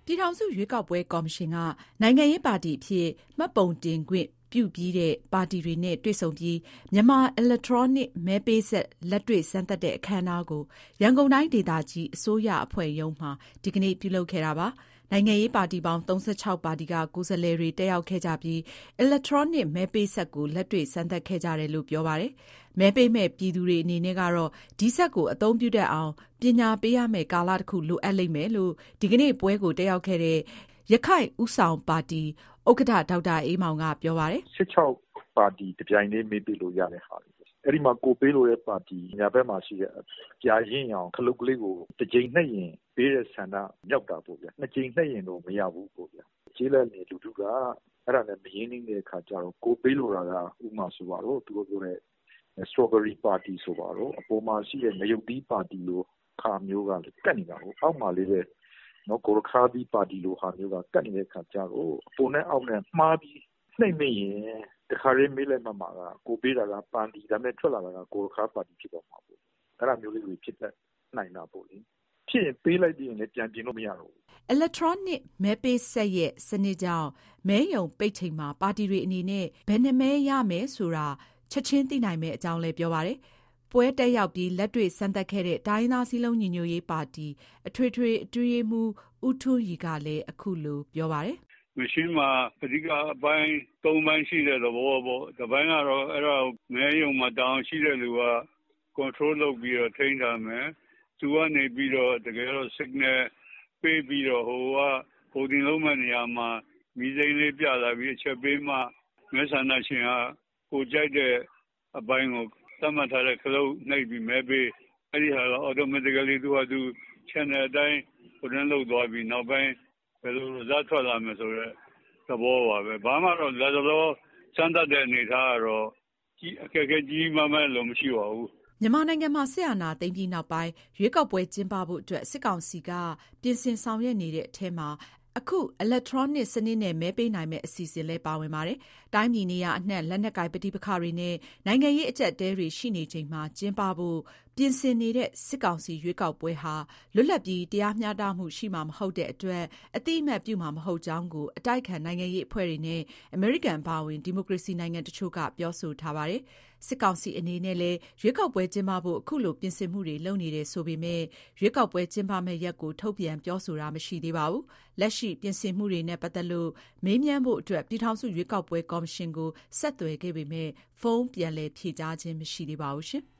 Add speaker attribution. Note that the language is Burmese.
Speaker 1: ပြည်ထောင်စုရွေးကောက်ပွဲကော်မရှင်ကနိုင်ငံရေးပါတီအဖြစ်မှတ်ပုံတင်ခွင့်ပြုပြီးတဲ့ပါတီတွေနဲ့တွေ့ဆုံပြီးမြန်မာအီလက်ထရောနစ်မဲပေးစက်လက်တွေ့စမ်းသပ်တဲ့အခမ်းအနားကိုရန်ကုန်တိုင်းဒေသကြီးအစိုးရအဖွဲ့ရုံးမှာဒီကနေ့ပြုလုပ်ခဲ့တာပါ။နိုင်ငံရေးပါတီပေါင်း36ပါတီကကိုယ်စားလှယ်တွေတက်ရောက်ခဲ့ကြပြီးအီလက်ထရောနစ်မဲပေးစက်ကိုလက်တွေ့စမ်းသပ်ခဲ့ကြတယ်လို့ပြောပါတယ်။မဲပေးမဲ့ပြည်သူတွေအနေနဲ့ကတော့ဒီစက်ကိုအသုံးပြုတတ်အောင်ပညာပေးရမယ့်ကာလတစ်ခုလိုအပ်လိမ့်မယ်လို့ဒီကနေ့ပွဲကိုတက်ရောက်ခဲ့တဲ့ရခိုင်ဦးဆောင်ပါတီဥက္ကဋ္ဌဒေါက်တာအေးမောင်ကပြောပါတယ်
Speaker 2: ။16ပါတီတပြိုင်တည်းမေးပေးလို့ရတဲ့ဟာတွေအဲ့ဒီမှာကိုပေးလို့တဲ့ပါတီညာဘက်မှာရှိတဲ့အပြာရင်းအောင်ခလုတ်ကလေးကိုတစ်ကြိမ်နှိပ်ရင်ပေးတဲ့ဆန္ဒမြောက်တာပေါ့ဗျာနှစ်ကြိမ်နှိပ်ရင်တော့မရဘူးပေါ့ဗျာကျေးလက်နေလူထုကအဲ့ဒါနဲ့မရင်းနှီးတဲ့အခါကျတော့ကိုပေးလို့တာကဥမာဆိုပါတော့သူတို့ပြောတဲ့ strawberry party ဆိုပါတော့အပေါ်မှာရှိတဲ့ငရုတ်သီးပါတီလိုခါမျိုးကလည်းကတ်နေတာကိုအောက်မှာလေးပဲနော်ကိုရခါသီးပါတီလိုဟာမျိုးကကတ်နေတဲ့အခါကျတော့အပေါ်နဲ့အောက်နဲ့မှားပြီးနှိပ်မိရင်တခါရေးမေးလိုက်မှမှာကကိုပေးတာကပန်တီဒါမဲ့ထွက်လာတာကကိုရခါပါတီဖြစ်တော့မှာပေါ့အဲ့ဒါမျိုးလေးတွေဖြစ်တတ်နိုင်တာပေါ့လေဖြစ်ရင်ပေးလိုက်ပြီးရင်လည်းပြန်ပြင်လို့မရတော့ဘူး
Speaker 1: အီလက်ထရောနစ်မဲပေးစက်ရဲ့စနစ်ကြောင့်မဲရုံပိတ်ချိန်မှာပါတီတွေအနေနဲ့ဘယ်နှမဲရမယ်ဆိုတာချက်ချင်းသိနိုင်မယ့်အကြောင်းလည်းပြောပါတယ်။ပွဲတက်ရောက်ပြီးလက်တွေ့စမ်းသပ်ခဲ့တဲ့တိုင်းသားစည်းလုံးညီညွတ်ရေးပါတီအထွေထွေအတွင်းရေးမှူးဦးထွန်းရီကလည်းအခုလိုပြောပါတယ်
Speaker 3: ။မရှင်းမှာအဓိကအပိုင်း၃ပိုင်းရှိတဲ့သဘောပေါ့။တစ်ပိုင်းကတော့အဲ့ဒါမဲရုံမှာတောင်းရှိတဲ့လူက control လုပ်ပြီးတော့ထိန်းထားမယ်။သူကနေပြီးတော့တကယ်တော့ signal ပေးပြီးတော့ဟိုကvotingလုပ်မဲ့နေရာမှာမီးစိမ်းလေးပြလာပြီးအချက်ပေးမှမဲဆန္ဒရှင်ကကိုကြိုက်တဲ့အပိုင်းကိုသတ်မှတ်ထားတဲ့ခလုတ်နှိပ်ပြီးမဲပေးအဲ့ဒီဟာက automatically သူကသူ channel အတိုင်းvotingလုပ်သွားပြီးနောက်ပိုင်းဘယ်လို result ထွက်လာမယ်ဆိုတော့သဘောပါပဲဘာမှတော့လက်တော်စမ်းသပ်တဲ့အနေထားကတော့အခက်အခဲကြီးမှမလို့မရှိပါဘူး
Speaker 1: မြန်မာနိုင်ငံမှာစစ်အာဏာသိမ်းပြီးနောက်ပိုင်းရွေးကောက်ပွဲကျင်းပဖို့အတွက်စစ်ကောင်စီကပြင်ဆင်ဆောင်ရွက်နေတဲ့အထက်မှာအခုအီလက်ထရောနစ်စနစ်နဲ့မဲပေးနိုင်မယ့်အစီအစဉ်လည်းပါဝင်ပါတယ်။တိုင်းပြည်နေရာအနှံ့လက်နက်ကိုင်ပဋိပက္ခတွေနဲ့နိုင်ငံရေးအကျပ်အတည်းတွေရှိနေချိန်မှာကျင်းပဖို့ပြင်ဆင်နေတဲ့စစ်ကောင်စီရွေးကောက်ပွဲဟာလွတ်လပ်ပြီးတရားမျှတမှုရှိမှာမဟုတ်တဲ့အတွက်အတိအမှတ်ပြုမှာမဟုတ်ကြောင်းကိုအတိုက်အခံနိုင်ငံရေးအဖွဲ့တွေနဲ့အမေရိကန်ဘာဝင်ဒီမိုကရေစီနိုင်ငံတချို့ကပြောဆိုထားပါတယ်။စစ်ကောင်စီအနေနဲ့လည်းရွေးကောက်ပွဲကျင်းပဖို့အခုလိုပြင်ဆင်မှုတွေလုပ်နေတယ်ဆိုပေမဲ့ရွေးကောက်ပွဲကျင်းပမယ့်ရက်ကိုထုတ်ပြန်ပြောဆိုတာမရှိသေးပါဘူး။လက်ရှိပြင်ဆင်မှုတွေနဲ့ပတ်သက်လို့မေးမြန်းဖို့အတွက်ပြည်ထောင်စုရွေးကောက်ပွဲကော်မရှင်ကိုဆက်သွယ်ခဲ့ပေမဲ့ဖုန်းပြန်လည်ဖြေကြားခြင်းမရှိသေးပါဘူးရှင်။